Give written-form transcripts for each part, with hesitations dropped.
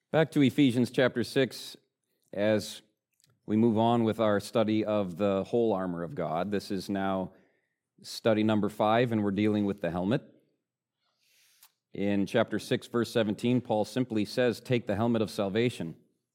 Back to Ephesians chapter 6 as we move on with our study of the whole armor of God. This is now study number 5, and we're dealing with the helmet. In chapter 6, verse 17, Paul simply says, take the helmet of salvation.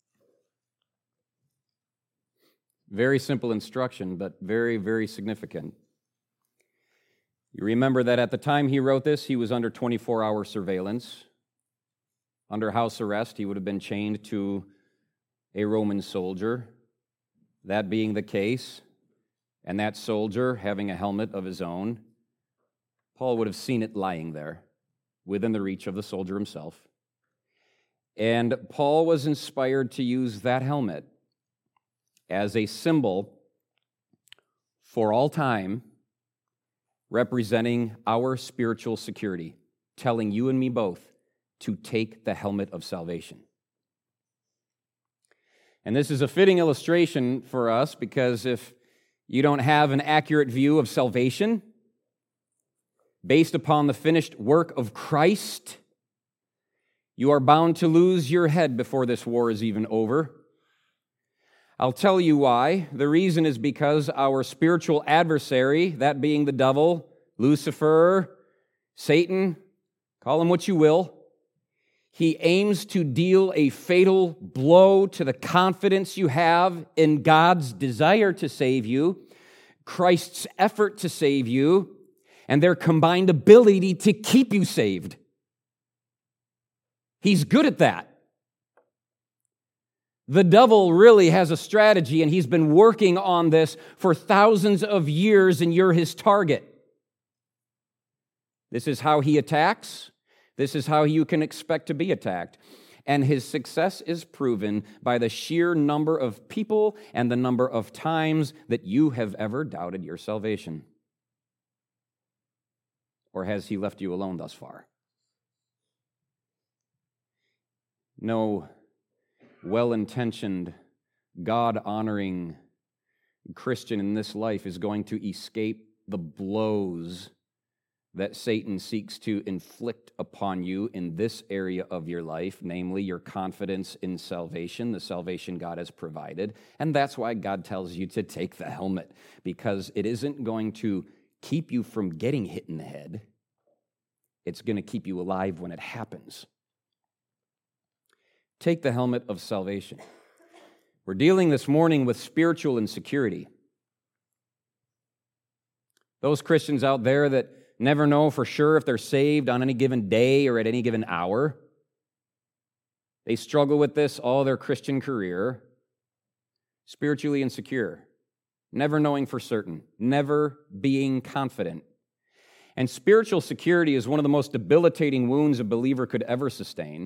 Very simple instruction, but very, very significant. You remember that at the time he wrote this, he was under 24-hour surveillance. Under house arrest, he would have been chained to a Roman soldier. That being the case, and that soldier having a helmet of his own, Paul would have seen it lying there within the reach of the soldier himself. And Paul was inspired to use that helmet as a symbol for all time, representing our spiritual security, telling you and me both to take the helmet of salvation. And this is a fitting illustration for us because if you don't have an accurate view of salvation based upon the finished work of Christ, you are bound to lose your head before this war is even over. I'll tell you why. The reason is because our spiritual adversary, that being the devil, Lucifer, Satan, call him what you will, he aims to deal a fatal blow to the confidence you have in God's desire to save you, Christ's effort to save you, and their combined ability to keep you saved. He's good at that. The devil really has a strategy, and he's been working on this for thousands of years, and you're his target. This is how he attacks. This is how you can expect to be attacked. And his success is proven by the sheer number of people and the number of times that you have ever doubted your salvation. Or has he left you alone thus far? No well-intentioned, God-honoring Christian in this life is going to escape the blows that Satan seeks to inflict upon you in this area of your life, namely your confidence in salvation, the salvation God has provided. And that's why God tells you to take the helmet, because it isn't going to keep you from getting hit in the head. It's going to keep you alive when it happens. Take the helmet of salvation. We're dealing this morning with spiritual insecurity. Those Christians out there that never know for sure if they're saved on any given day or at any given hour. They struggle with this all their Christian career. Spiritually insecure. Never knowing for certain. Never being confident. And spiritual security is one of the most debilitating wounds a believer could ever sustain.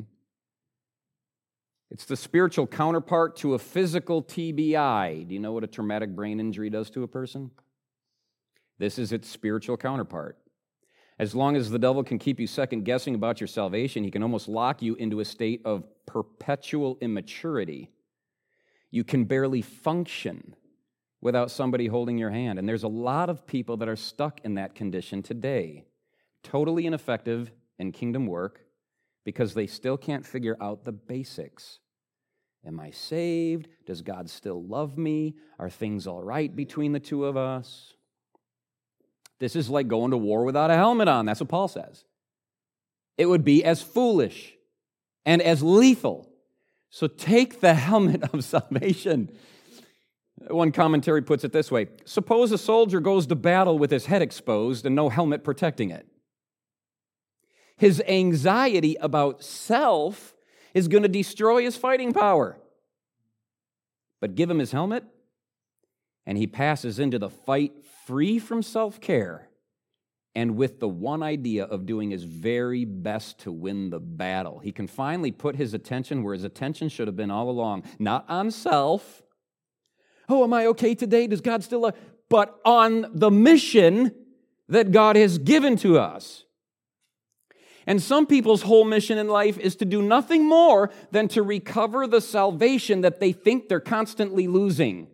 It's the spiritual counterpart to a physical TBI. Do you know what a traumatic brain injury does to a person? This is its spiritual counterpart. As long as the devil can keep you second-guessing about your salvation, he can almost lock you into a state of perpetual immaturity. You can barely function without somebody holding your hand. And there's a lot of people that are stuck in that condition today, totally ineffective in kingdom work because they still can't figure out the basics. Am I saved? Does God still love me? Are things all right between the two of us? This is like going to war without a helmet on. That's what Paul says. It would be as foolish and as lethal. So take the helmet of salvation. One commentary puts it this way. Suppose a soldier goes to battle with his head exposed and no helmet protecting it. His anxiety about self is going to destroy his fighting power. But give him his helmet, and he passes into the fight free from self-care and with the one idea of doing his very best to win the battle. He can finally put his attention where his attention should have been all along, not on self. Oh, am I okay today? Does God still love? But on the mission that God has given to us. And some people's whole mission in life is to do nothing more than to recover the salvation that they think they're constantly losing.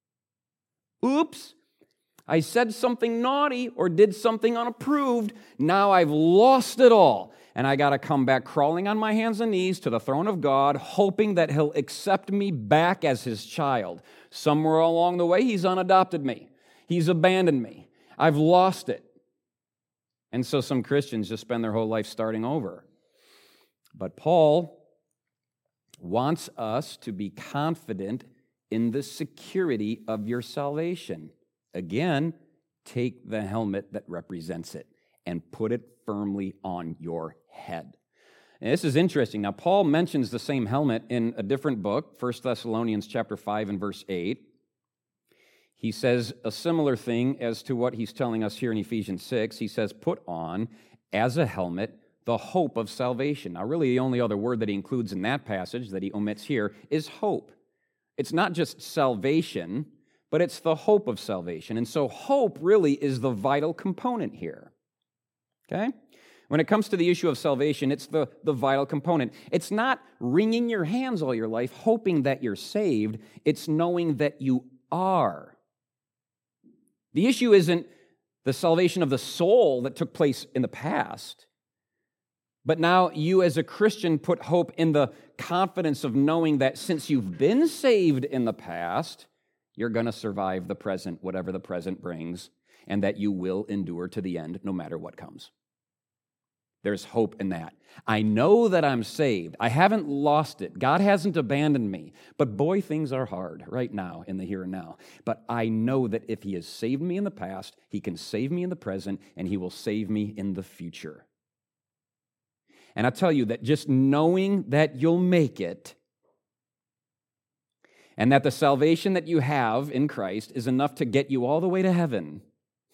Oops, I said something naughty or did something unapproved. Now I've lost it all. and I got to come back crawling on my hands and knees to the throne of God, hoping that he'll accept me back as his child. Somewhere along the way, he's unadopted me. He's abandoned me. I've lost it. And so some Christians just spend their whole life starting over. But Paul wants us to be confident in the security of your salvation. Again, take the helmet that represents it and put it firmly on your head. And this is interesting. Now, Paul mentions the same helmet in a different book, 1 Thessalonians chapter 5 and verse 8. He says a similar thing as to what he's telling us here in Ephesians 6. He says, put on as a helmet the hope of salvation. Now, really, the only other word that he includes in that passage that he omits here is hope. It's not just salvation, but it's the hope of salvation. And so hope really is the vital component here. Okay? When it comes to the issue of salvation, it's the vital component. It's not wringing your hands all your life, hoping that you're saved. It's knowing that you are. The issue isn't the salvation of the soul that took place in the past, but now you as a Christian put hope in the confidence of knowing that since you've been saved in the past, you're going to survive the present, whatever the present brings, and that you will endure to the end no matter what comes. There's hope in that. I know that I'm saved. I haven't lost it. God hasn't abandoned me. But boy, things are hard right now in the here and now. But I know that if he has saved me in the past, he can save me in the present, and he will save me in the future. And I tell you that just knowing that you'll make it and that the salvation that you have in Christ is enough to get you all the way to heaven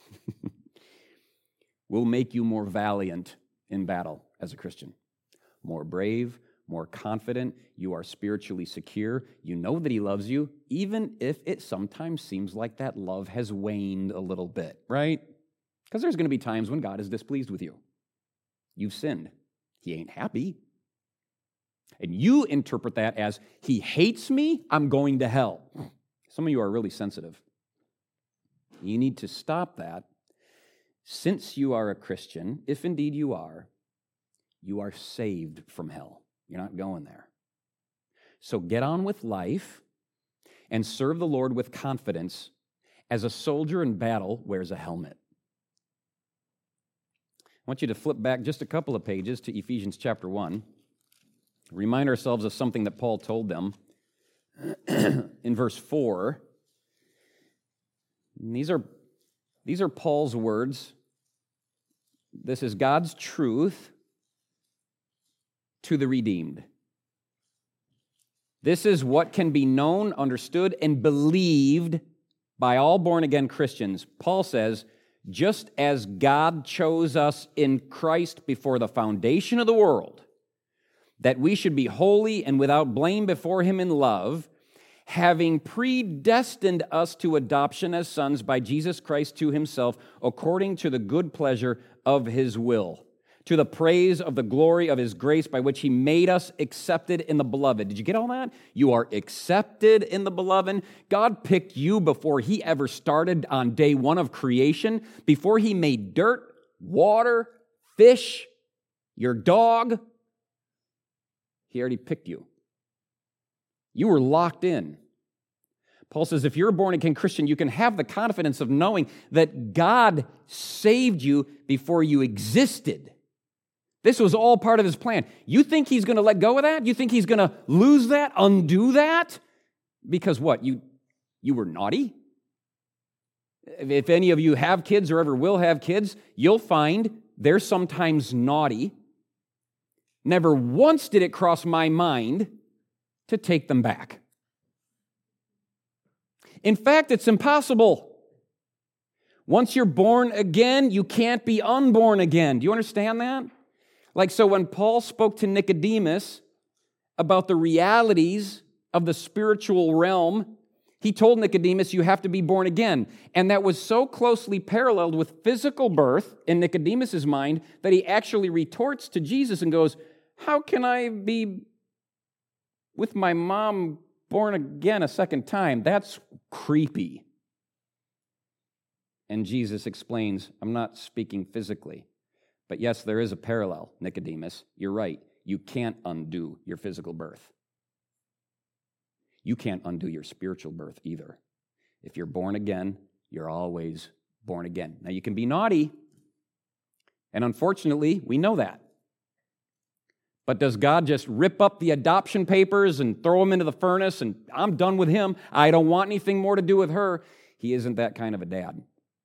will make you more valiant in battle as a Christian. More brave, more confident. You are spiritually secure. You know that he loves you, even if it sometimes seems like that love has waned a little bit, right? Because there's going to be times when God is displeased with you. You've sinned. He ain't happy. And you interpret that as, he hates me, I'm going to hell. Some of you are really sensitive. You need to stop that. Since you are a Christian, if indeed you are saved from hell. You're not going there. So get on with life and serve the Lord with confidence as a soldier in battle wears a helmet. I want you to flip back just a couple of pages to Ephesians chapter 1. Remind ourselves of something that Paul told them in verse 4. And these are Paul's words. This is God's truth to the redeemed. This is what can be known, understood, and believed by all born-again Christians. Paul says, just as God chose us in Christ before the foundation of the world, that we should be holy and without blame before him in love, having predestined us to adoption as sons by Jesus Christ to himself, according to the good pleasure of his will, to the praise of the glory of his grace by which he made us accepted in the beloved. Did you get all that? You are accepted in the beloved. God picked you before he ever started on day one of creation, before he made dirt, water, fish, your dog. He already picked you. You were locked in. Paul says if you're a born-again Christian, you can have the confidence of knowing that God saved you before you existed. This was all part of his plan. You think he's going to let go of that? You think he's going to lose that, undo that? Because what? You were naughty? If any of you have kids or ever will have kids, you'll find they're sometimes naughty. Never once did it cross my mind to take them back. In fact, it's impossible. Once you're born again, you can't be unborn again. Do you understand that? Like, so when Paul spoke to Nicodemus about the realities of the spiritual realm, he told Nicodemus, you have to be born again. And that was so closely paralleled with physical birth in Nicodemus's mind that he actually retorts to Jesus and goes, how can I be with my mom born again a second time? That's creepy. And Jesus explains, I'm not speaking physically, But yes, there is a parallel, Nicodemus. You're right. You can't undo your physical birth. You can't undo your spiritual birth either. If you're born again, you're always born again. Now, you can be naughty, and unfortunately, we know that. But does God just rip up the adoption papers and throw them into the furnace and I'm done with him? I don't want anything more to do with her. He isn't that kind of a dad.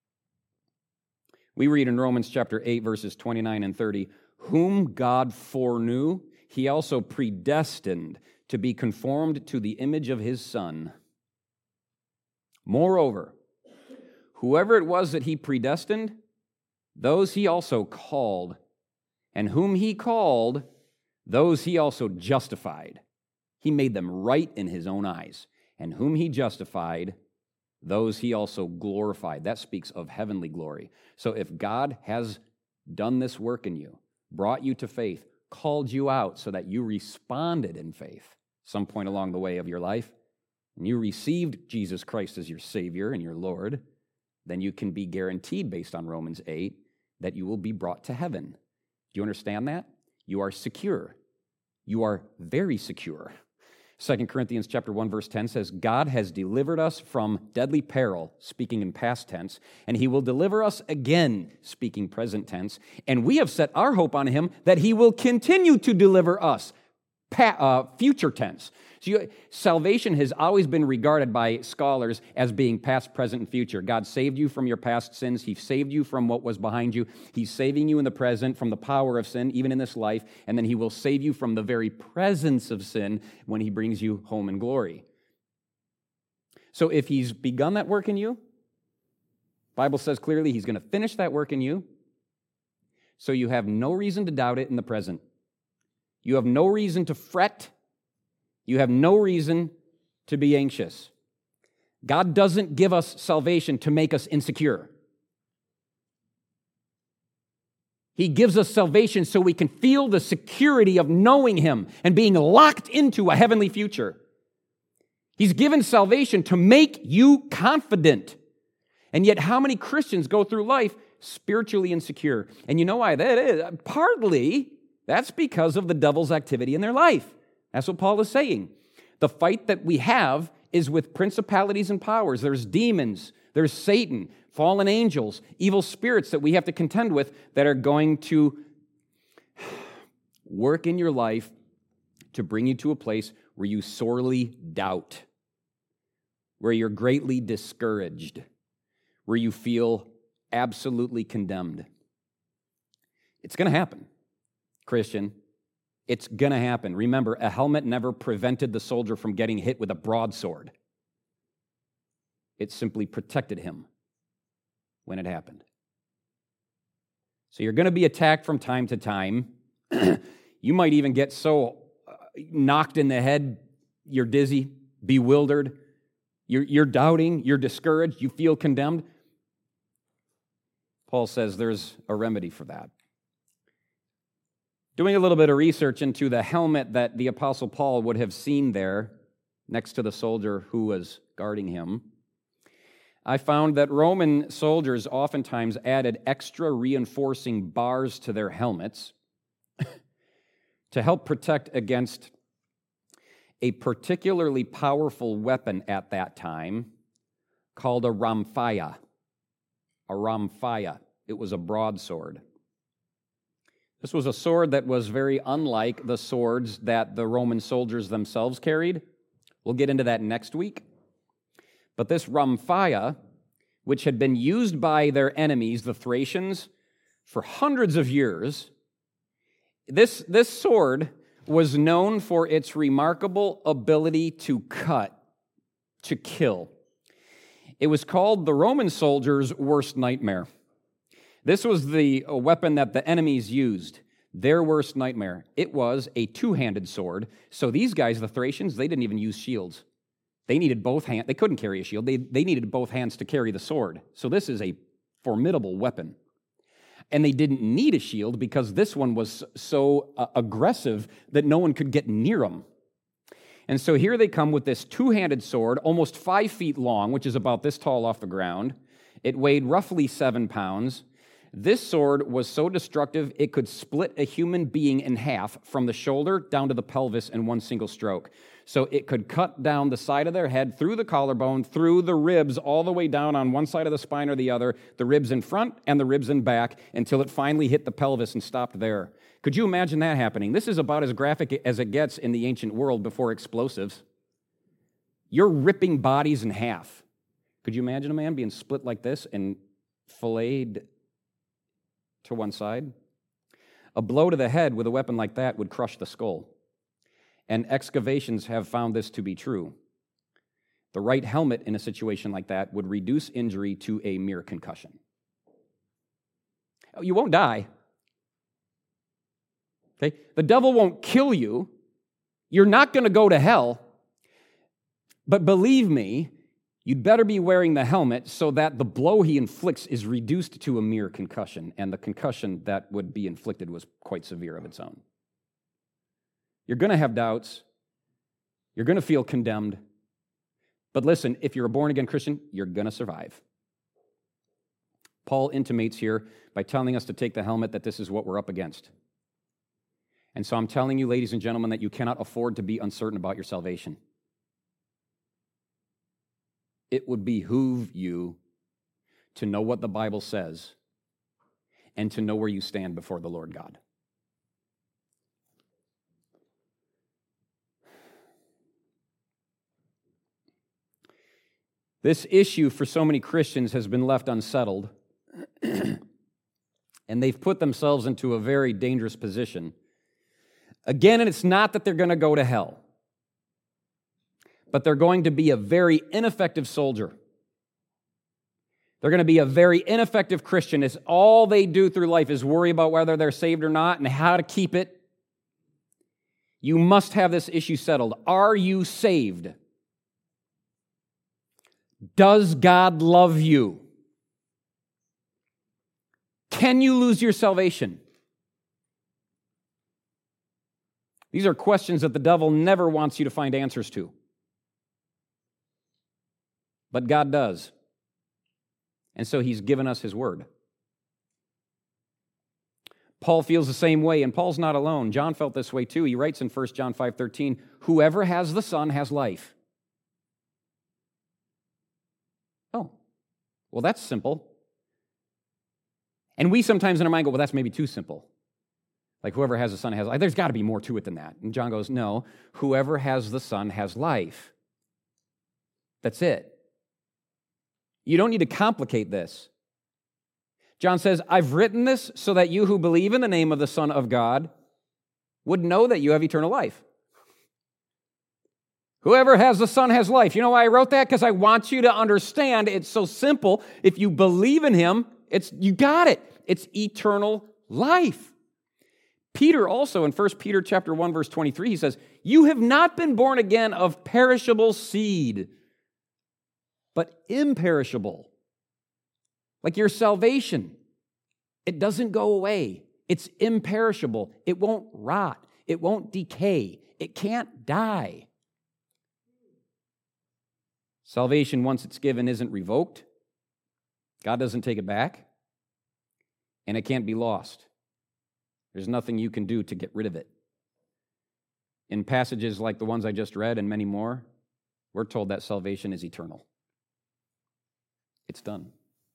We read in Romans chapter 8, verses 29 and 30, whom God foreknew, he also predestined to be conformed to the image of his Son. Moreover, whoever it was that he predestined, those he also called. And whom he called, those he also justified. He made them right in his own eyes. And whom he justified, those he also glorified. That speaks of heavenly glory. So if God has done this work in you, brought you to faith, called you out so that you responded in faith some point along the way of your life, and you received Jesus Christ as your Savior and your Lord, then you can be guaranteed, based on Romans 8, that you will be brought to heaven. Do you understand that? You are secure. You are very secure. 2 Corinthians chapter 1, verse 10 says, God has delivered us from deadly peril, speaking in past tense, and he will deliver us again, speaking present tense, and we have set our hope on him that he will continue to deliver us, future tense. So salvation has always been regarded by scholars as being past, present, and future. God saved you from your past sins. He saved you from what was behind you. He's saving you in the present from the power of sin, even in this life, and then he will save you from the very presence of sin when he brings you home in glory. So if he's begun that work in you, the Bible says clearly he's going to finish that work in you, so you have no reason to doubt it in the present. You have no reason to fret. You have no reason to be anxious. God doesn't give us salvation to make us insecure. He gives us salvation so we can feel the security of knowing him and being locked into a heavenly future. He's given salvation to make you confident. And yet, how many Christians go through life spiritually insecure? And you know why that is? Partly, that's because of the devil's activity in their life. That's what Paul is saying. The fight that we have is with principalities and powers. There's demons, there's Satan, fallen angels, evil spirits that we have to contend with that are going to work in your life to bring you to a place where you sorely doubt, where you're greatly discouraged, where you feel absolutely condemned. It's going to happen, Christian. It's going to happen. Remember, a helmet never prevented the soldier from getting hit with a broadsword. It simply protected him when it happened. So you're going to be attacked from time to time. You might even get so knocked in the head, you're dizzy, bewildered, you're doubting, you're discouraged, you feel condemned. Paul says there's a remedy for that. Doing a little bit of research into the helmet that the Apostle Paul would have seen there next to the soldier who was guarding him, I found that Roman soldiers oftentimes added extra reinforcing bars to their helmets to help protect against a particularly powerful weapon at that time called a rhamphia. A rhamphia. It was a broadsword. This was a sword that was very unlike the swords that the Roman soldiers themselves carried. We'll get into that next week. But this rhamphia, which had been used by their enemies, the Thracians, for hundreds of years, this sword was known for its remarkable ability to cut, to kill. It was called the Roman soldiers' worst nightmare. This was the weapon that the enemies used, their worst nightmare. It was a two-handed sword. So these guys, the Thracians, they didn't even use shields. They needed both hands. They couldn't carry a shield. They needed both hands to carry the sword. So this is a formidable weapon. And they didn't need a shield because this one was so aggressive that no one could get near them. And so here they come with this two-handed sword, almost 5 feet long, which is about this tall off the ground. It weighed roughly 7 pounds. This sword was so destructive it could split a human being in half from the shoulder down to the pelvis in one single stroke. So it could cut down the side of their head, through the collarbone, through the ribs, all the way down on one side of the spine or the other, the ribs in front and the ribs in back, until it finally hit the pelvis and stopped there. Could you imagine that happening? This is about as graphic as it gets in the ancient world before explosives. You're ripping bodies in half. Could you imagine a man being split like this and filleted to one side? A blow to the head with a weapon like that would crush the skull. And excavations have found this to be true. The right helmet in a situation like that would reduce injury to a mere concussion. You won't die. Okay? The devil won't kill you. You're not going to go to hell. But believe me, you'd better be wearing the helmet so that the blow he inflicts is reduced to a mere concussion, and the concussion that would be inflicted was quite severe of its own. You're going to have doubts. You're going to feel condemned. But listen, if you're a born-again Christian, you're going to survive. Paul intimates here by telling us to take the helmet that this is what we're up against. And so I'm telling you, ladies and gentlemen, that you cannot afford to be uncertain about your salvation. It would behoove you to know what the Bible says and to know where you stand before the Lord God. This issue for so many Christians has been left unsettled, and they've put themselves into a very dangerous position. Again, and it's not that they're going to go to hell, but they're going to be a very ineffective soldier. They're going to be a very ineffective Christian. It's all they do through life is worry about whether they're saved or not and how to keep it. You must have this issue settled. Are you saved? Does God love you? Can you lose your salvation? These are questions that the devil never wants you to find answers to. But God does. And so he's given us his word. Paul feels the same way, and Paul's not alone. John felt this way too. He writes in 1 John 5:13, "Whoever has the Son has life." Oh, well, that's simple. And we sometimes in our mind go, well, that's maybe too simple. Like whoever has the Son has life. There's got to be more to it than that. And John goes, no, whoever has the Son has life. That's it. You don't need to complicate this. John says, I've written this so that you who believe in the name of the Son of God would know that you have eternal life. Whoever has the Son has life. You know why I wrote that? Because I want you to understand it's so simple. If you believe in him, you got it. It's eternal life. Peter also in 1 Peter chapter 1, verse 23, he says, you have not been born again of perishable seed, but imperishable. Like your salvation. It doesn't go away. It's imperishable. It won't rot. It won't decay. It can't die. Salvation, once it's given, isn't revoked. God doesn't take it back. And it can't be lost. There's nothing you can do to get rid of it. In passages like the ones I just read and many more, we're told that salvation is eternal. It's done.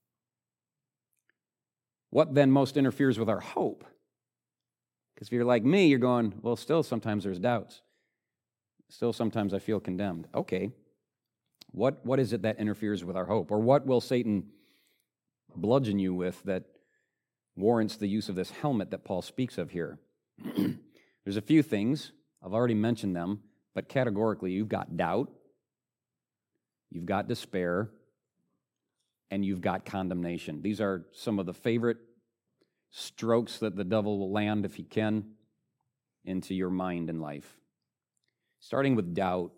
What then most interferes with our hope? Because if you're like me, you're going, well, still sometimes there's doubts. Still sometimes I feel condemned. Okay. What is it that interferes with our hope? Or what will Satan bludgeon you with that warrants the use of this helmet that Paul speaks of here? There's a few things. I've already mentioned them, but categorically, you've got doubt, you've got despair, and you've got condemnation. These are some of the favorite strokes that the devil will land, if he can, into your mind and life. Starting with doubt.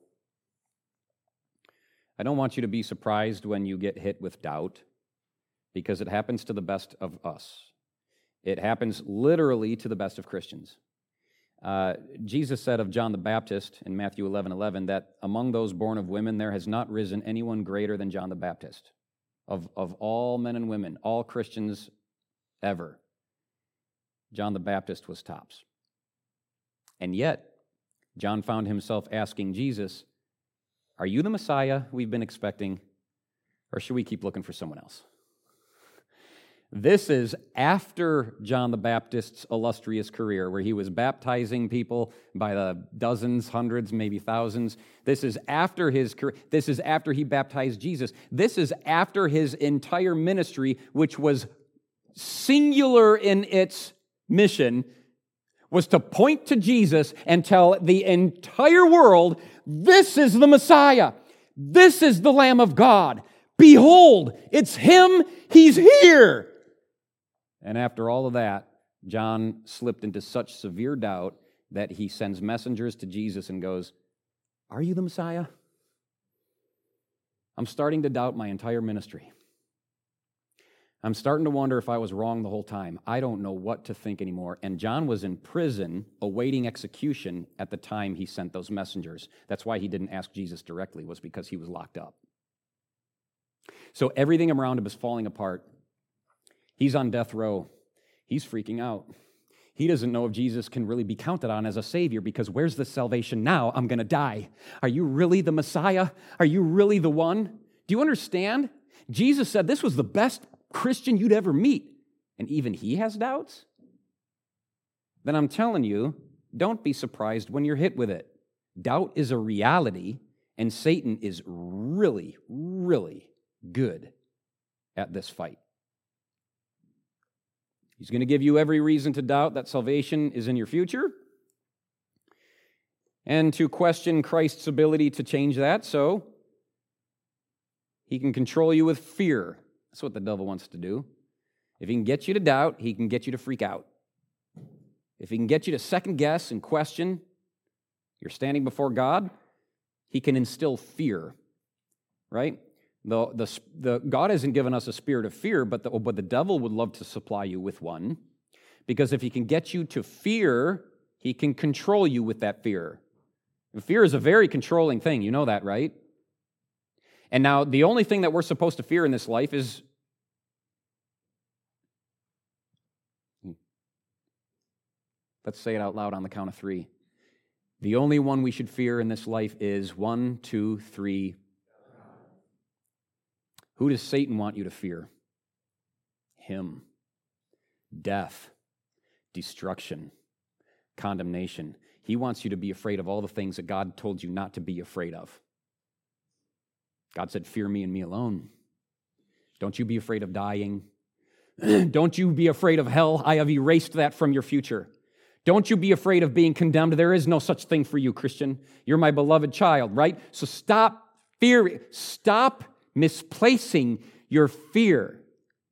I don't want you to be surprised when you get hit with doubt, because it happens to the best of us. It happens literally to the best of Christians. Jesus said of John the Baptist in Matthew 11:11 that among those born of women there has not risen anyone greater than John the Baptist. Of all men and women, all Christians ever. John the Baptist was tops. And yet, John found himself asking Jesus, are you the Messiah we've been expecting, or should we keep looking for someone else? This is after John the Baptist's illustrious career, where he was baptizing people by the dozens, hundreds, maybe thousands. This is after his career. This is after he baptized Jesus. This is after his entire ministry, which was singular in its mission, was to point to Jesus and tell the entire world, this is the Messiah. This is the Lamb of God. Behold, it's him. He's here. And after all of that, John slipped into such severe doubt that he sends messengers to Jesus and goes, are you the Messiah? I'm starting to doubt my entire ministry. I'm starting to wonder if I was wrong the whole time. I don't know what to think anymore. And John was in prison awaiting execution at the time he sent those messengers. That's why he didn't ask Jesus directly, was because he was locked up. So everything around him is falling apart. He's on death row. He's freaking out. He doesn't know if Jesus can really be counted on as a Savior, because where's the salvation now? I'm going to die. Are you really the Messiah? Are you really the one? Do you understand? Jesus said this was the best Christian you'd ever meet, and even he has doubts? Then I'm telling you, don't be surprised when you're hit with it. Doubt is a reality, and Satan is really, really good at this fight. He's going to give you every reason to doubt that salvation is in your future and to question Christ's ability to change that, so he can control you with fear. That's what the devil wants to do. If he can get you to doubt, he can get you to freak out. If he can get you to second guess and question you're standing before God, he can instill fear, right? God hasn't given us a spirit of fear, but the devil would love to supply you with one, because if he can get you to fear, he can control you with that fear. And fear is a very controlling thing. You know that, right? And now the only thing that we're supposed to fear in this life is let's say it out loud on the count of 3. The only one we should fear in this life is 1, 2, 3. Who does Satan want you to fear? Him. Death, destruction, condemnation. He wants you to be afraid of all the things that God told you not to be afraid of. God said, fear me and me alone. Don't you be afraid of dying. Don't you be afraid of hell. I have erased that from your future. Don't you be afraid of being condemned. There is no such thing for you, Christian. You're my beloved child, right? So stop fearing. Stop misplacing your fear.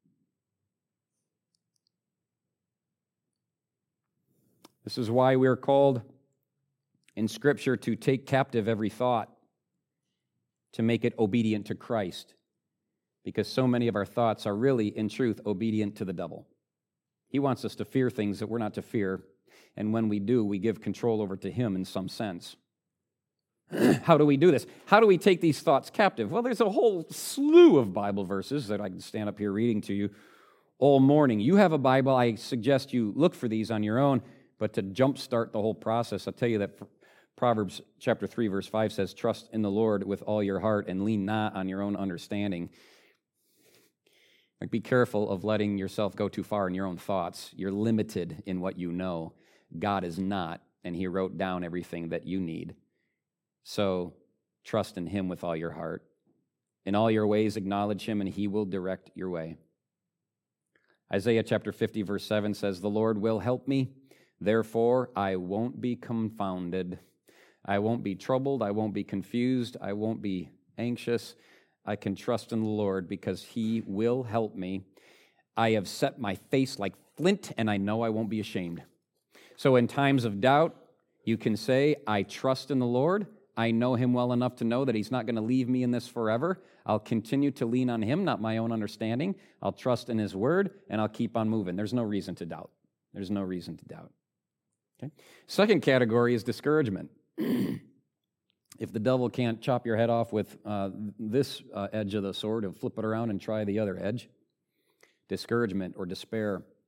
This is why we are called in Scripture to take captive every thought, to make it obedient to Christ, because so many of our thoughts are really, in truth, obedient to the devil. He wants us to fear things that we're not to fear, and when we do, we give control over to him in some sense. How do we do this? How do we take these thoughts captive? Well, there's a whole slew of Bible verses that I can stand up here reading to you all morning. You have a Bible. I suggest you look for these on your own, but to jumpstart the whole process, I'll tell you that Proverbs chapter 3, verse 5 says, trust in the Lord with all your heart and lean not on your own understanding. Like, be careful of letting yourself go too far in your own thoughts. You're limited in what you know. God is not, and he wrote down everything that you need. So trust in him with all your heart. In all your ways acknowledge him, and he will direct your way. Isaiah chapter 50, verse 7 says, the Lord will help me, therefore I won't be confounded. I won't be troubled, I won't be confused, I won't be anxious. I can trust in the Lord because he will help me. I have set my face like flint, and I know I won't be ashamed. So in times of doubt, you can say, I trust in the Lord. I know him well enough to know that he's not going to leave me in this forever. I'll continue to lean on him, not my own understanding. I'll trust in his word, and I'll keep on moving. There's no reason to doubt. There's no reason to doubt. Okay? Second category is discouragement. If the devil can't chop your head off with this edge of the sword, he'll flip it around and try the other edge. Discouragement or despair.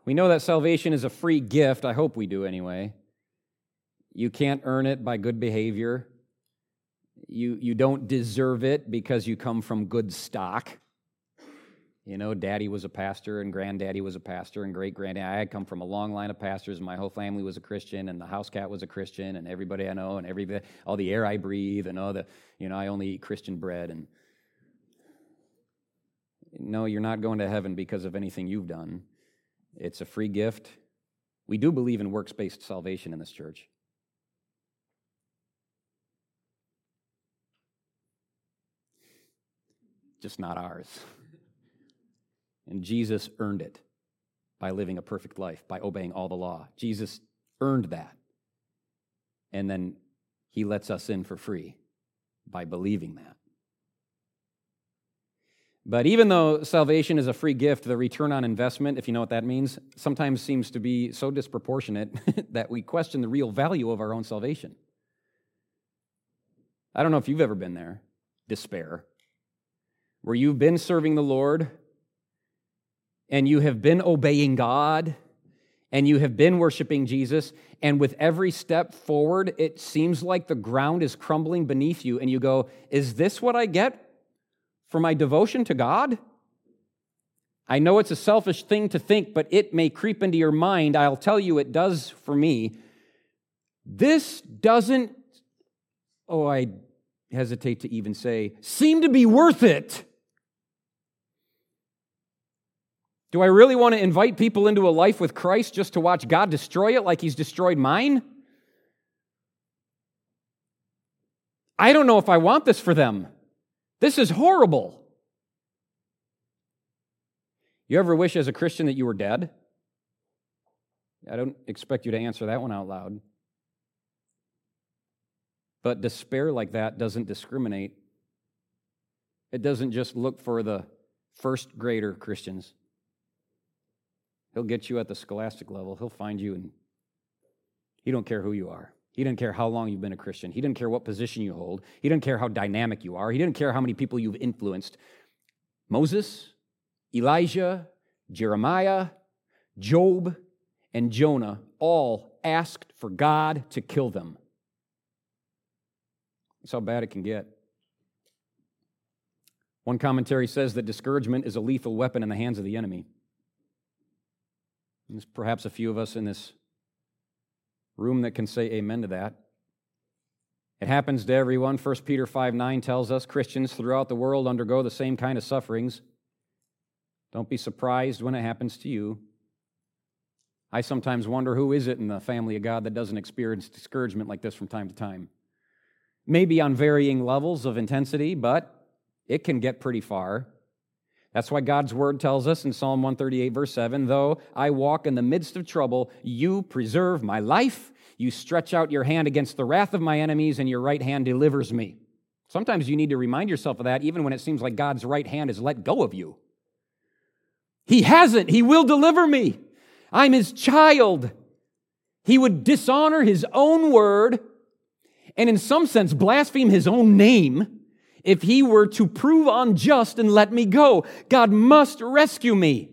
We know that salvation is a free gift. I hope we do anyway. You can't earn it by good behavior. You don't deserve it because you come from good stock. You know, daddy was a pastor and granddaddy was a pastor and great-granddaddy. I had come from a long line of pastors and my whole family was a Christian and the house cat was a Christian and everybody I know and all the air I breathe and I only eat Christian bread. And no, you're not going to heaven because of anything you've done. It's a free gift. We do believe in works-based salvation in this church. Just not ours. And Jesus earned it by living a perfect life, by obeying all the law. Jesus earned that. And then he lets us in for free by believing that. But even though salvation is a free gift, the return on investment, if you know what that means, sometimes seems to be so disproportionate that we question the real value of our own salvation. I don't know if you've ever been there, despair, where you've been serving the Lord and you have been obeying God and you have been worshiping Jesus, and with every step forward, it seems like the ground is crumbling beneath you, and you go, is this what I get for my devotion to God? I know it's a selfish thing to think, but it may creep into your mind. I'll tell you it does for me. This doesn't, I hesitate to even say, seem to be worth it. Do I really want to invite people into a life with Christ just to watch God destroy it like he's destroyed mine? I don't know if I want this for them. This is horrible. You ever wish as a Christian that you were dead? I don't expect you to answer that one out loud. But despair like that doesn't discriminate. It doesn't just look for the first grader Christians. He'll get you at the scholastic level. He'll find you, and he don't care who you are. He doesn't care how long you've been a Christian. He doesn't care what position you hold. He doesn't care how dynamic you are. He doesn't care how many people you've influenced. Moses, Elijah, Jeremiah, Job, and Jonah all asked for God to kill them. That's how bad it can get. One commentary says that discouragement is a lethal weapon in the hands of the enemy. There's perhaps a few of us in this room that can say amen to that. It happens to everyone. 1 Peter 5:9 tells us Christians throughout the world undergo the same kind of sufferings. Don't be surprised when it happens to you. I sometimes wonder who is it in the family of God that doesn't experience discouragement like this from time to time. Maybe on varying levels of intensity, but it can get pretty far. That's why God's word tells us in Psalm 138, verse 7, though I walk in the midst of trouble, you preserve my life. You stretch out your hand against the wrath of my enemies, and your right hand delivers me. Sometimes you need to remind yourself of that, even when it seems like God's right hand has let go of you. He hasn't. He will deliver me. I'm his child. He would dishonor his own word and in some sense blaspheme his own name if he were to prove unjust and let me go. God must rescue me.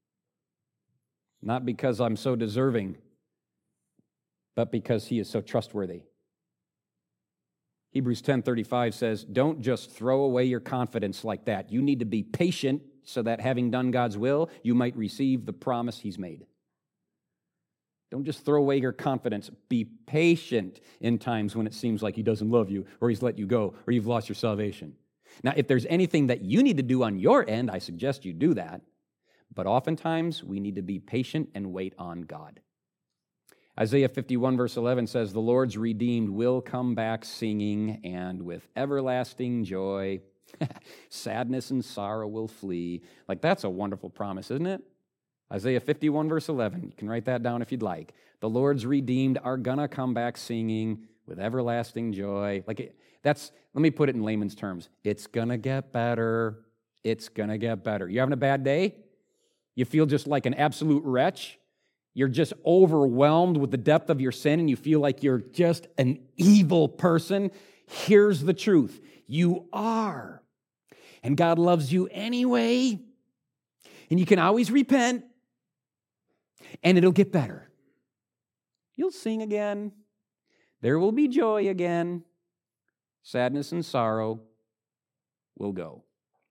Not because I'm so deserving, but because he is so trustworthy. Hebrews 10:35 says, don't just throw away your confidence like that. You need to be patient so that having done God's will, you might receive the promise he's made. Don't just throw away your confidence. Be patient in times when it seems like he doesn't love you, or he's let you go, or you've lost your salvation. Now, if there's anything that you need to do on your end, I suggest you do that. But oftentimes, we need to be patient and wait on God. Isaiah 51, verse 11 says, the Lord's redeemed will come back singing, and with everlasting joy, sadness and sorrow will flee. Like, that's a wonderful promise, isn't it? Isaiah 51, verse 11. You can write that down if you'd like. The Lord's redeemed are going to come back singing with everlasting joy. Let me put it in layman's terms. It's going to get better. It's going to get better. You having a bad day? You feel just like an absolute wretch? You're just overwhelmed with the depth of your sin and you feel like you're just an evil person? Here's the truth. You are. And God loves you anyway. And you can always repent. and it'll get better. You'll sing again. There will be joy again. Sadness and sorrow will go.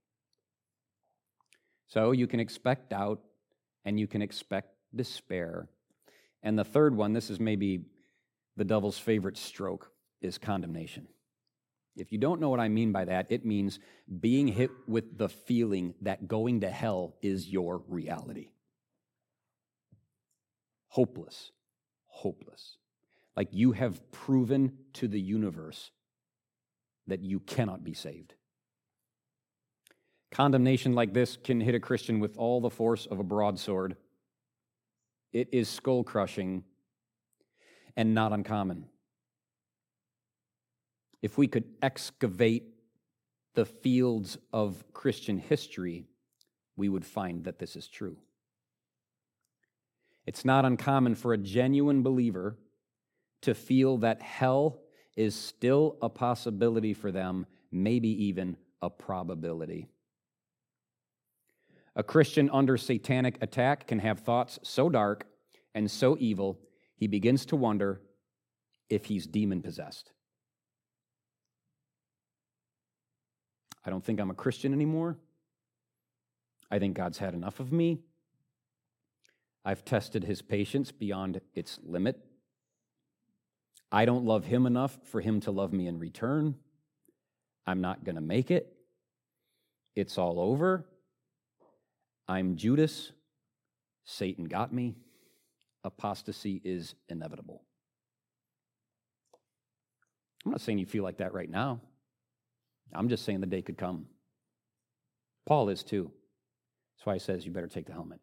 So you can expect doubt, and you can expect despair. And the third one, this is maybe the devil's favorite stroke, is condemnation. If you don't know what I mean by that, it means being hit with the feeling that going to hell is your reality. Hopeless. Hopeless. Like you have proven to the universe that you cannot be saved. Condemnation like this can hit a Christian with all the force of a broadsword. It is skull-crushing and not uncommon. If we could excavate the fields of Christian history, we would find that this is true. It's not uncommon for a genuine believer to feel that hell is still a possibility for them, maybe even a probability. A Christian under satanic attack can have thoughts so dark and so evil, he begins to wonder if he's demon-possessed. I don't think I'm a Christian anymore. I think God's had enough of me. I've tested his patience beyond its limit. I don't love him enough for him to love me in return. I'm not going to make it. It's all over. I'm Judas. Satan got me. Apostasy is inevitable. I'm not saying you feel like that right now. I'm just saying the day could come. Paul is too. That's why he says you better take the helmet.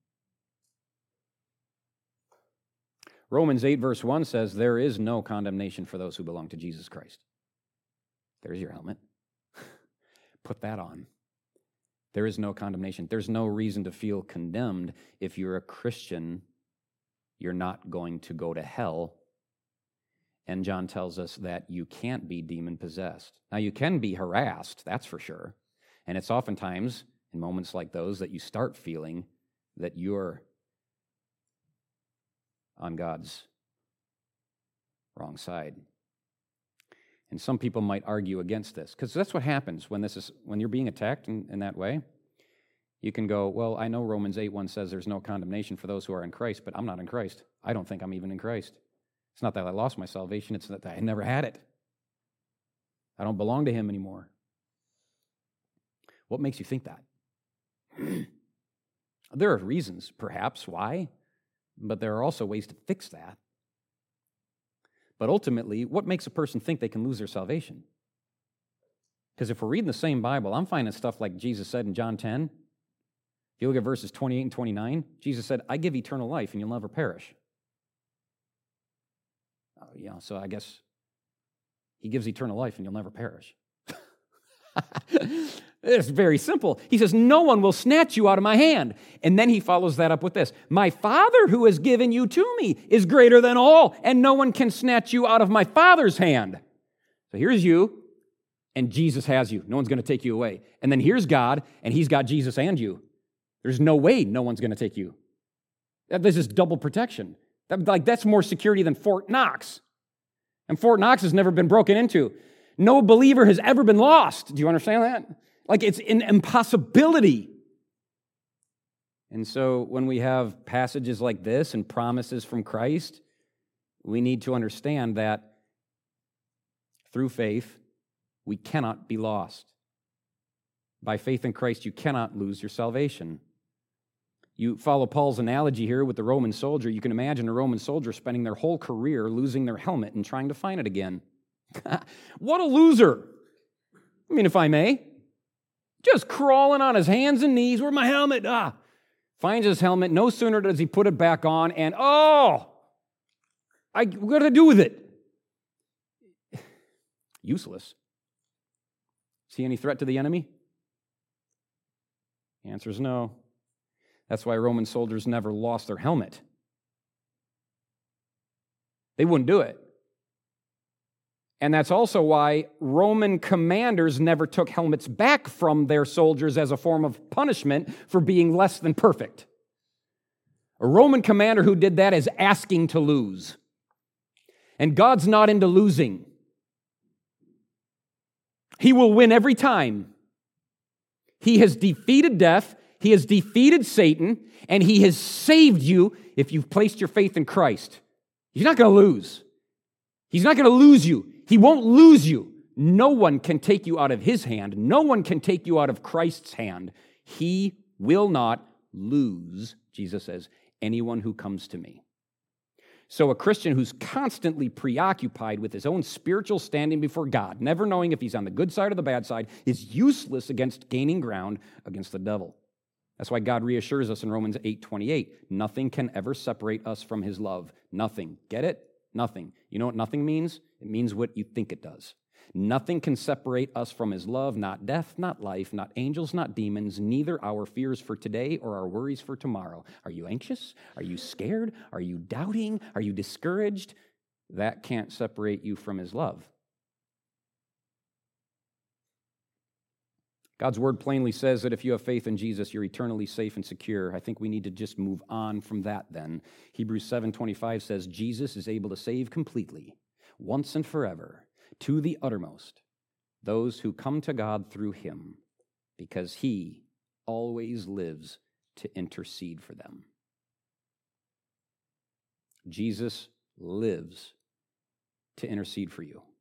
Romans 8 verse 1 says there is no condemnation for those who belong to Jesus Christ. There's your helmet. Put that on. There is no condemnation. There's no reason to feel condemned. If you're a Christian, you're not going to go to hell. And John tells us that you can't be demon-possessed. Now, you can be harassed, that's for sure. And it's oftentimes in moments like those that you start feeling that you're on God's wrong side. And some people might argue against this, because that's what happens when you're being attacked in that way. You can go, well, I know Romans 8:1 says there's no condemnation for those who are in Christ, but I'm not in Christ. I don't think I'm even in Christ. It's not that I lost my salvation, it's that I never had it. I don't belong to him anymore. What makes you think that? There are reasons, perhaps, why, but there are also ways to fix that. But ultimately, what makes a person think they can lose their salvation? Because if we're reading the same Bible, I'm finding stuff like Jesus said in John 10. If you look at verses 28 and 29, Jesus said, I give eternal life and you'll never perish. So I guess he gives eternal life and you'll never perish. It's very simple. He says, no one will snatch you out of my hand. And then he follows that up with this. My Father who has given you to me is greater than all, and no one can snatch you out of my Father's hand. So here's you, and Jesus has you. No one's going to take you away. And then here's God, and he's got Jesus and you. There's no way no one's going to take you. This is double protection. That's more security than Fort Knox. And Fort Knox has never been broken into. No believer has ever been lost. Do you understand that? Like it's an impossibility. And so when we have passages like this and promises from Christ, we need to understand that through faith, we cannot be lost. By faith in Christ, you cannot lose your salvation. You follow Paul's analogy here with the Roman soldier. You can imagine a Roman soldier spending their whole career losing their helmet and trying to find it again. What a loser. I mean, if I may. Just crawling on his hands and knees. Where's my helmet? Finds his helmet. No sooner does he put it back on and, what do I do with it? Useless. See any threat to the enemy? The answer is no. That's why Roman soldiers never lost their helmet. They wouldn't do it. And that's also why Roman commanders never took helmets back from their soldiers as a form of punishment for being less than perfect. A Roman commander who did that is asking to lose. And God's not into losing. He will win every time. He has defeated death, He has defeated Satan, and He has saved you if you've placed your faith in Christ. He's not going to lose. He's not going to lose you. He won't lose you. No one can take you out of His hand. No one can take you out of Christ's hand. He will not lose, Jesus says, anyone who comes to me. So a Christian who's constantly preoccupied with his own spiritual standing before God, never knowing if he's on the good side or the bad side, is useless against gaining ground against the devil. That's why God reassures us in Romans 8:28. Nothing can ever separate us from His love. Nothing. Get it? Nothing. You know what nothing means? It means what you think it does. Nothing can separate us from His love, not death, not life, not angels, not demons, neither our fears for today or our worries for tomorrow. Are you anxious? Are you scared? Are you doubting? Are you discouraged? That can't separate you from His love. God's word plainly says that if you have faith in Jesus, you're eternally safe and secure. I think we need to just move on from that then. Hebrews 7:25 says, Jesus is able to save completely, once and forever, to the uttermost, those who come to God through Him, because He always lives to intercede for them. Jesus lives to intercede for you.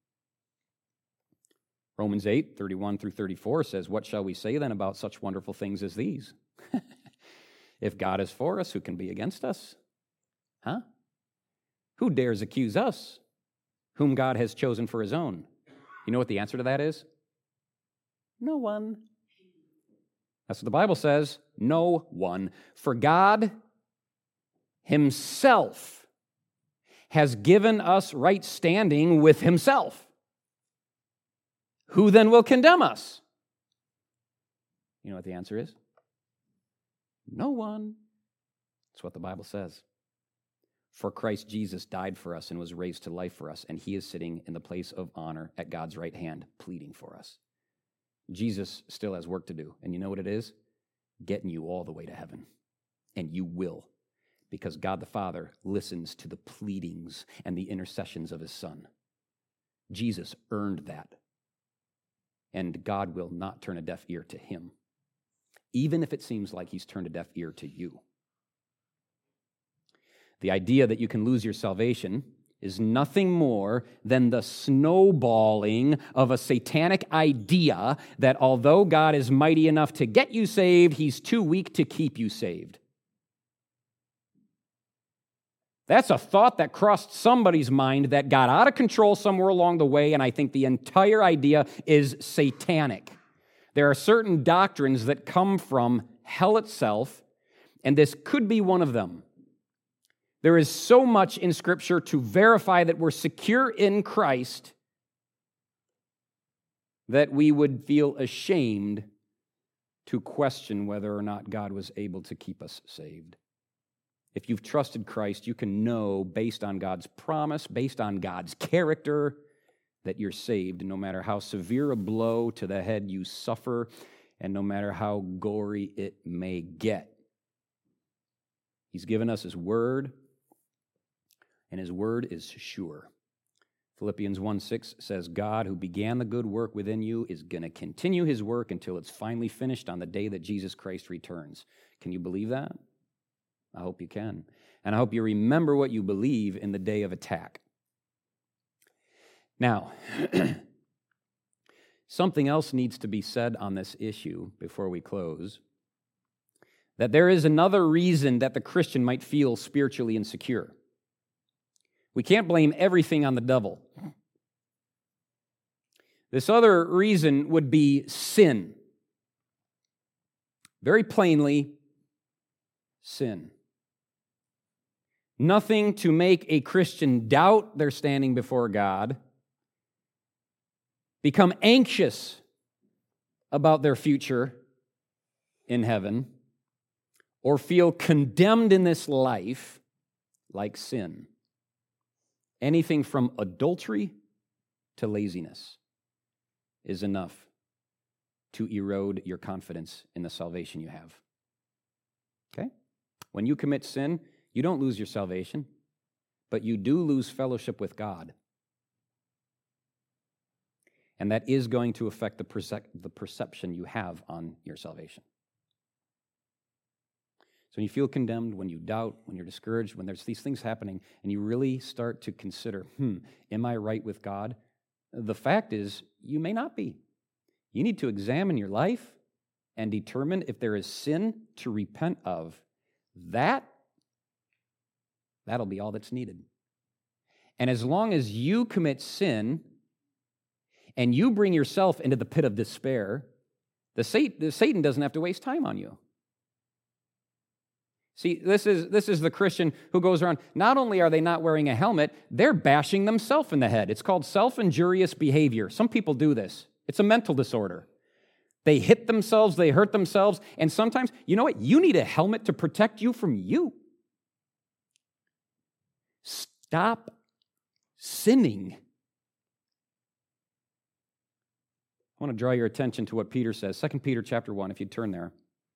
Romans 8:31 through 34 says, what shall we say then about such wonderful things as these? If God is for us, who can be against us? Huh? Who dares accuse us, whom God has chosen for His own? You know what the answer to that is? No one. That's what the Bible says. No one. For God Himself has given us right standing with Himself. Who then will condemn us? You know what the answer is? No one. That's what the Bible says. For Christ Jesus died for us and was raised to life for us, and He is sitting in the place of honor at God's right hand, pleading for us. Jesus still has work to do, and you know what it is? Getting you all the way to heaven. And you will, because God the Father listens to the pleadings and the intercessions of His Son. Jesus earned that. And God will not turn a deaf ear to Him, even if it seems like He's turned a deaf ear to you. The idea that you can lose your salvation is nothing more than the snowballing of a satanic idea that although God is mighty enough to get you saved, He's too weak to keep you saved. That's a thought that crossed somebody's mind that got out of control somewhere along the way, and I think the entire idea is satanic. There are certain doctrines that come from hell itself, and this could be one of them. There is so much in Scripture to verify that we're secure in Christ that we would feel ashamed to question whether or not God was able to keep us saved. If you've trusted Christ, you can know, based on God's promise, based on God's character, that you're saved, no matter how severe a blow to the head you suffer, and no matter how gory it may get. He's given us His word, and His word is sure. Philippians 1:6 says, God, who began the good work within you, is going to continue His work until it's finally finished on the day that Jesus Christ returns. Can you believe that? I hope you can. And I hope you remember what you believe in the day of attack. Now, something else needs to be said on this issue before we close. That there is another reason that the Christian might feel spiritually insecure. We can't blame everything on the devil. This other reason would be sin. Very plainly, sin. Nothing to make a Christian doubt their standing before God, become anxious about their future in heaven, or feel condemned in this life like sin. Anything from adultery to laziness is enough to erode your confidence in the salvation you have. Okay? When you commit sin, you don't lose your salvation, but you do lose fellowship with God. And that is going to affect the perception you have on your salvation. So when you feel condemned, when you doubt, when you're discouraged, when there's these things happening, and you really start to consider, am I right with God? The fact is, you may not be. You need to examine your life and determine if there is sin to repent of. That'll be all that's needed. And as long as you commit sin and you bring yourself into the pit of despair, the Satan doesn't have to waste time on you. See, this is the Christian who goes around, not only are they not wearing a helmet, they're bashing themselves in the head. It's called self-injurious behavior. Some people do this. It's a mental disorder. They hit themselves, they hurt themselves, and sometimes, you know what? You need a helmet to protect you from you. Stop sinning. I want to draw your attention to what Peter says. 2 Peter chapter 1, if you'd turn there.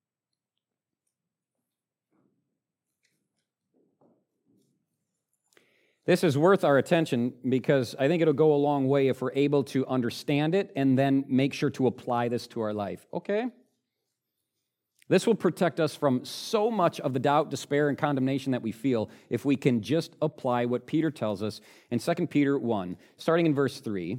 This is worth our attention because I think it'll go a long way if we're able to understand it and then make sure to apply this to our life. Okay? This will protect us from so much of the doubt, despair, and condemnation that we feel if we can just apply what Peter tells us in 2 Peter 1, starting in verse 3.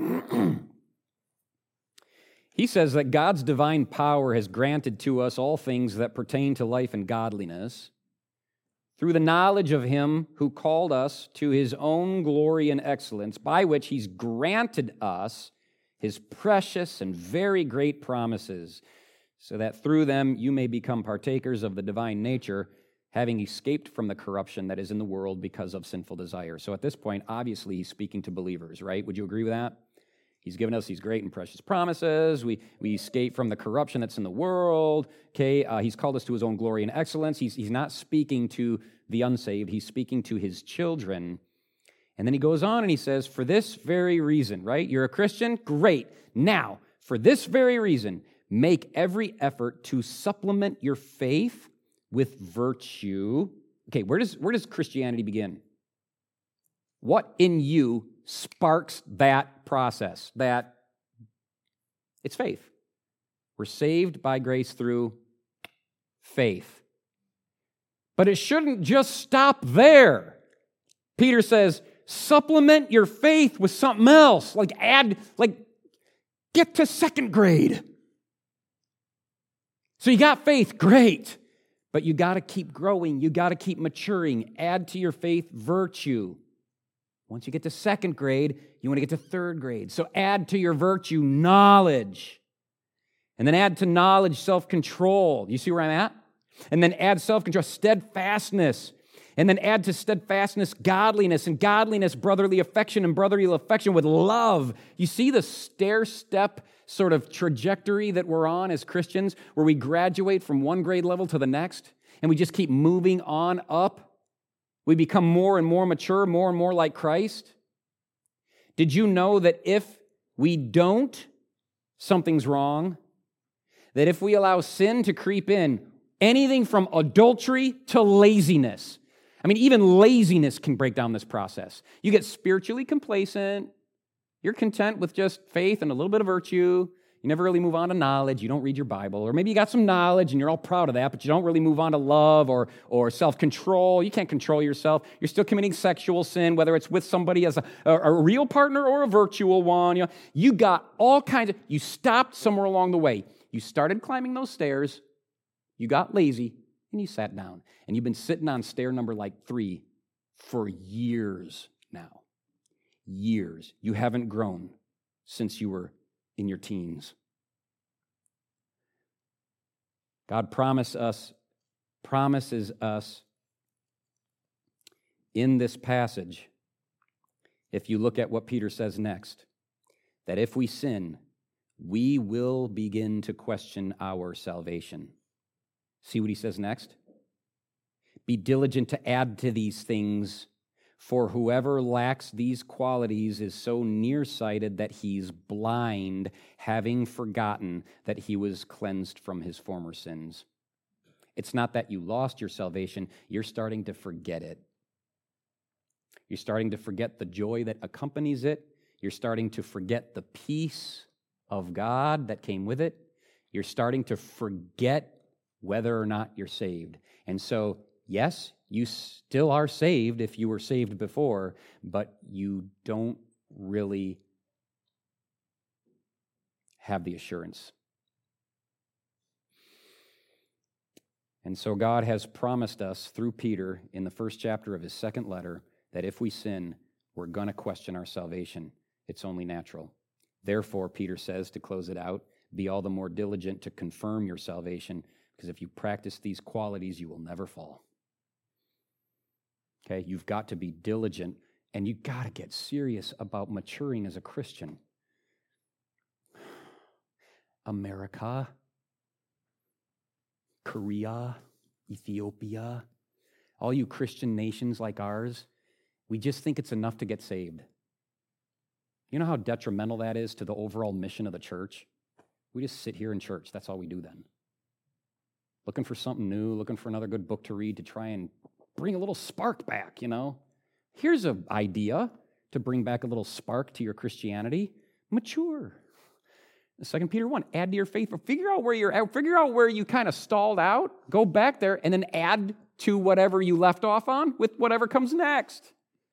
He says that God's divine power has granted to us all things that pertain to life and godliness, through the knowledge of Him who called us to His own glory and excellence, by which He's granted us His precious and very great promises, so that through them you may become partakers of the divine nature, having escaped from the corruption that is in the world because of sinful desire. So at this point, obviously, He's speaking to believers, right? Would you agree with that? He's given us these great and precious promises. We escape from the corruption that's in the world. Okay, He's called us to His own glory and excellence. He's not speaking to the unsaved. He's speaking to His children. And then He goes on and He says, for this very reason, right? You're a Christian? Great. Now, for this very reason, make every effort to supplement your faith with virtue. Okay, where does Christianity begin? What in you sparks that process? That it's faith. We're saved by grace through faith. But it shouldn't just stop there. Peter says, supplement your faith with something else. Get to second grade. So you got faith, great. But you got to keep growing. You got to keep maturing. Add to your faith virtue. Once you get to second grade, you want to get to third grade. So add to your virtue knowledge. And then add to knowledge self-control. You see where I'm at? And then add self-control, steadfastness. And then add to steadfastness godliness, and godliness brotherly affection, and brotherly affection with love. You see the stair-step sort of trajectory that we're on as Christians, where we graduate from one grade level to the next, and we just keep moving on up. We become more and more mature, more and more like Christ. Did you know that if we don't, something's wrong? That if we allow sin to creep in, anything from adultery to laziness, I mean, even laziness can break down this process. You get spiritually complacent. You're content with just faith and a little bit of virtue. You never really move on to knowledge. You don't read your Bible. Or maybe you got some knowledge and you're all proud of that, but you don't really move on to love or self-control. You can't control yourself. You're still committing sexual sin, whether it's with somebody as a real partner or a virtual one. You got all kinds of... You stopped somewhere along the way. You started climbing those stairs. You got lazy, and you sat down. And you've been sitting on stair number 3 for years now. Years. You haven't grown since you were in your teens. God promises us in this passage, if you look at what Peter says next, that if we sin, we will begin to question our salvation. See what he says next? Be diligent to add to these things, for whoever lacks these qualities is so nearsighted that he's blind, having forgotten that he was cleansed from his former sins. It's not that you lost your salvation. You're starting to forget it. You're starting to forget the joy that accompanies it. You're starting to forget the peace of God that came with it. You're starting to forget whether or not you're saved. And so, yes, you still are saved if you were saved before, but you don't really have the assurance. And so God has promised us through Peter in the first chapter of his second letter that if we sin, we're going to question our salvation. It's only natural. Therefore, Peter says, to close it out, be all the more diligent to confirm your salvation, because if you practice these qualities, you will never fall. Okay, you've got to be diligent, and you've got to get serious about maturing as a Christian. America, Korea, Ethiopia, all you Christian nations like ours, we just think it's enough to get saved. You know how detrimental that is to the overall mission of the church? We just sit here in church. That's all we do then. Looking for something new, looking for another good book to read to try and bring a little spark back, you know? Here's an idea to bring back a little spark to your Christianity. Mature. 2 Peter 1, add to your faith. Figure out where you're at. Figure out where you kind of stalled out. Go back there and then add to whatever you left off on with whatever comes next.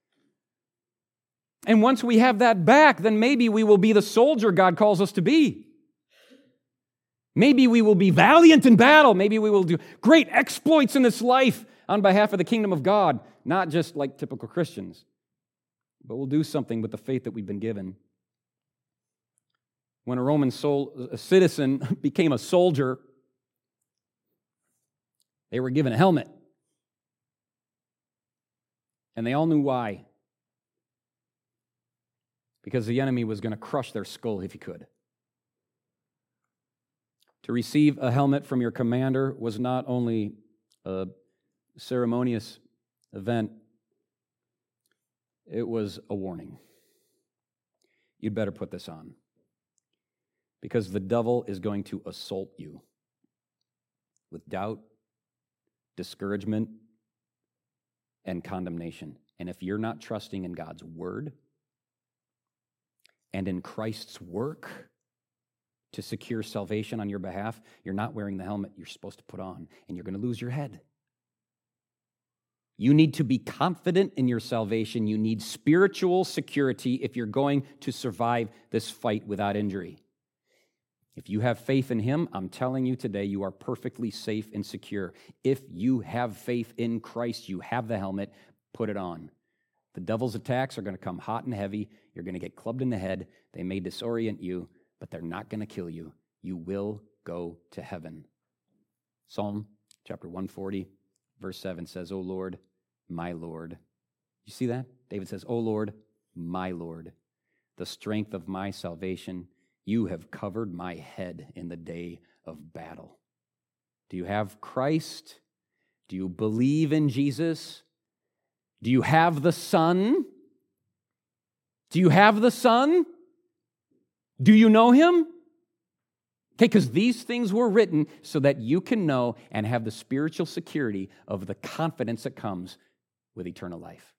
And once we have that back, then maybe we will be the soldier God calls us to be. Maybe we will be valiant in battle. Maybe we will do great exploits in this life on behalf of the kingdom of God, not just like typical Christians, but we'll do something with the faith that we've been given. When a Roman citizen became a soldier, they were given a helmet. And they all knew why. Because the enemy was going to crush their skull if he could. To receive a helmet from your commander was not only a ceremonious event, it was a warning. You'd better put this on. Because the devil is going to assault you with doubt, discouragement, and condemnation. And if you're not trusting in God's word and in Christ's work to secure salvation on your behalf, you're not wearing the helmet you're supposed to put on, and you're going to lose your head. You need to be confident in your salvation. You need spiritual security if you're going to survive this fight without injury. If you have faith in him, I'm telling you today, you are perfectly safe and secure. If you have faith in Christ, you have the helmet, put it on. The devil's attacks are going to come hot and heavy. You're going to get clubbed in the head. They may disorient you, but they're not going to kill you. You will go to heaven. Psalm chapter 140, verse 7 says, O Lord, my Lord. You see that? David says, O Lord, my Lord, the strength of my salvation. You have covered my head in the day of battle. Do you have Christ? Do you believe in Jesus? Do you have the Son? Do you have the Son? Do you know him? Okay, because these things were written so that you can know and have the spiritual security of the confidence that comes with eternal life.